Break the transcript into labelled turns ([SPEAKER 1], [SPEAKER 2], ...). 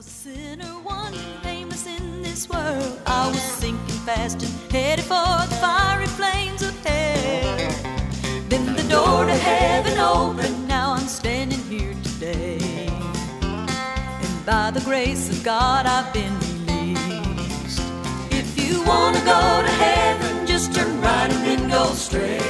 [SPEAKER 1] was a sinner, one famous in this world. I was sinking fast and headed for the fiery flames of hell. Then the door to heaven opened, now I'm standing here today. And by the grace of God I've been released. If you wanna go to heaven, just turn right and then go straight.